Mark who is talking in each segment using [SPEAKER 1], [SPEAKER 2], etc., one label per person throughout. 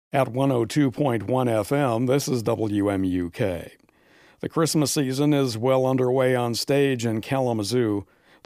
[SPEAKER 1] At 102.1 FM, this is WMUK. The Christmas season is well underway on stage in Kalamazoo.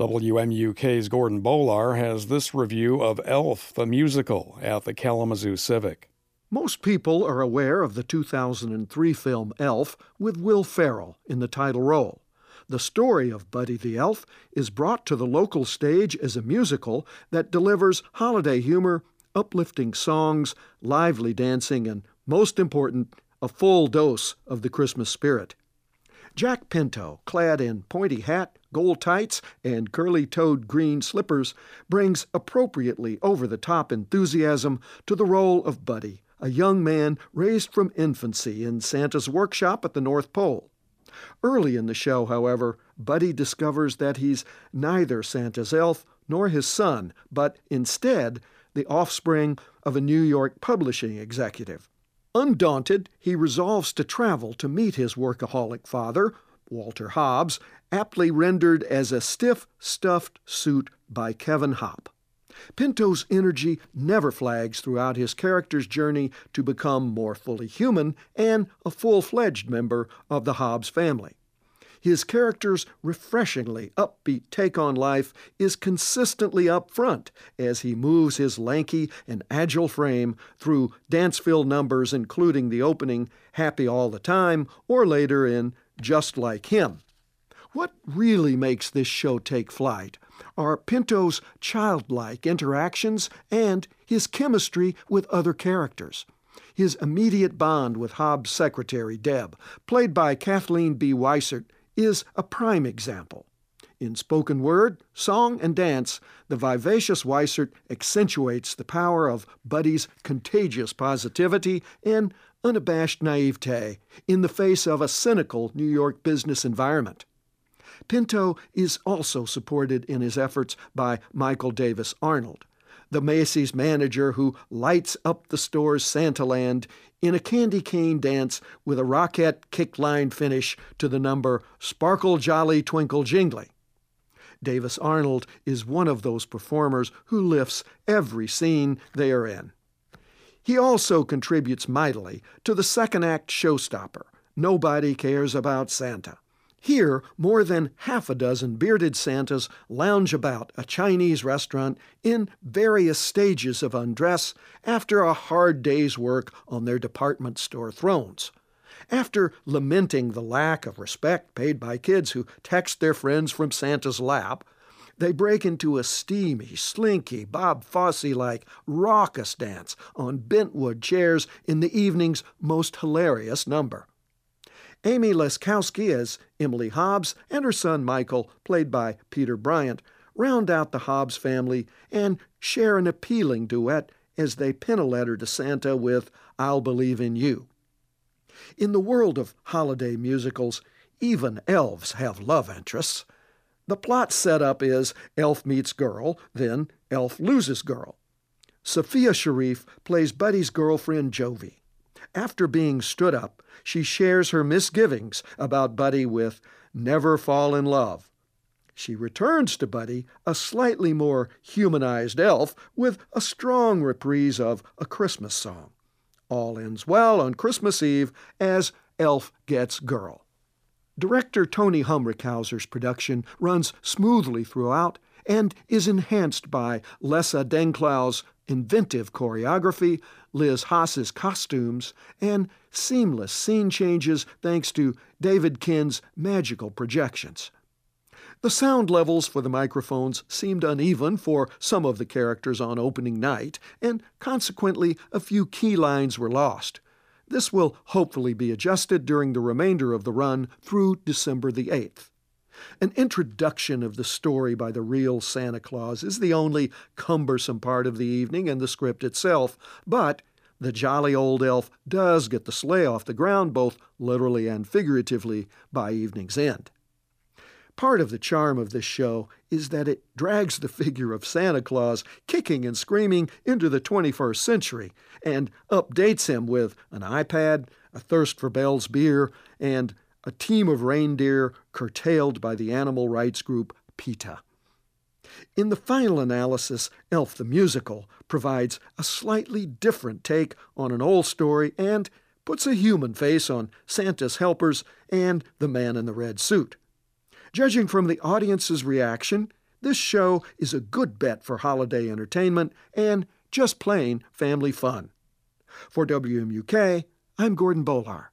[SPEAKER 1] WMUK's Gordon Bolar has this review of Elf, the musical, at the Kalamazoo Civic.
[SPEAKER 2] Most people are aware of the 2003 film Elf with Will Ferrell in the title role. The story of Buddy the Elf is brought to the local stage as a musical that delivers holiday humor, uplifting songs, lively dancing, and, most important, a full dose of the Christmas spirit. Jack Pinto, clad in pointy hat, gold tights, and curly-toed green slippers, brings appropriately over-the-top enthusiasm to the role of Buddy, a young man raised from infancy in Santa's workshop at the North Pole. Early in the show, however, Buddy discovers that he's neither Santa's elf nor his son, but instead the offspring of a New York publishing executive. Undaunted, he resolves to travel to meet his workaholic father, Walter Hobbs, aptly rendered as a stiff, stuffed suit by Kevin Hopp. Pinto's energy never flags throughout his character's journey to become more fully human and a full-fledged member of the Hobbs family. His character's refreshingly upbeat take on life is consistently up front as he moves his lanky and agile frame through dance-filled numbers including the opening Happy All the Time or later in Just Like Him. What really makes this show take flight are Pinto's childlike interactions and his chemistry with other characters. His immediate bond with Hobbs' secretary, Deb, played by Kathleen B. Weissert, is a prime example. In spoken word, song, and dance, the vivacious Weissert accentuates the power of Buddy's contagious positivity and unabashed naivete in the face of a cynical New York business environment. Pinto is also supported in his efforts by Michael Davis Arnold, the Macy's manager who lights up the store's Santaland in a candy cane dance with a Rockette kickline finish to the number Sparkle Jolly Twinkle Jingly. Davis Arnold is one of those performers who lifts every scene they are in. He also contributes mightily to the second act showstopper, Nobody Cares About Santa. Here, more than half a dozen bearded Santas lounge about a Chinese restaurant in various stages of undress after a hard day's work on their department store thrones. After lamenting the lack of respect paid by kids who text their friends from Santa's lap, they break into a steamy, slinky, Bob Fosse-like raucous dance on bentwood chairs in the evening's most hilarious number. Amy Leskowski as Emily Hobbs and her son Michael, played by Peter Bryant, round out the Hobbs family and share an appealing duet as they pen a letter to Santa with I'll Believe in You. In the world of holiday musicals, even elves have love interests. The plot setup is elf meets girl, then elf loses girl. Sophia Sharif plays Buddy's girlfriend Jovi. After being stood up, she shares her misgivings about Buddy with Never Fall in Love. She returns to Buddy a slightly more humanized elf with a strong reprise of A Christmas Song. All ends well on Christmas Eve as Elf Gets Girl. Director Tony Humrickhauser's production runs smoothly throughout and is enhanced by Lessa Denklau's inventive choreography, Liz Haas's costumes, and seamless scene changes thanks to David Kinn's magical projections. The sound levels for the microphones seemed uneven for some of the characters on opening night, and consequently a few key lines were lost. This will hopefully be adjusted during the remainder of the run through December the 8th. An introduction of the story by the real Santa Claus is the only cumbersome part of the evening and the script itself, but the jolly old elf does get the sleigh off the ground both literally and figuratively by evening's end. Part of the charm of this show is that it drags the figure of Santa Claus kicking and screaming into the 21st century and updates him with an iPad, a thirst for Bell's beer, and a team of reindeer curtailed by the animal rights group PETA. In the final analysis, Elf the Musical provides a slightly different take on an old story and puts a human face on Santa's helpers and the man in the red suit. Judging from the audience's reaction, this show is a good bet for holiday entertainment and just plain family fun. For WMUK, I'm Gordon Bolar.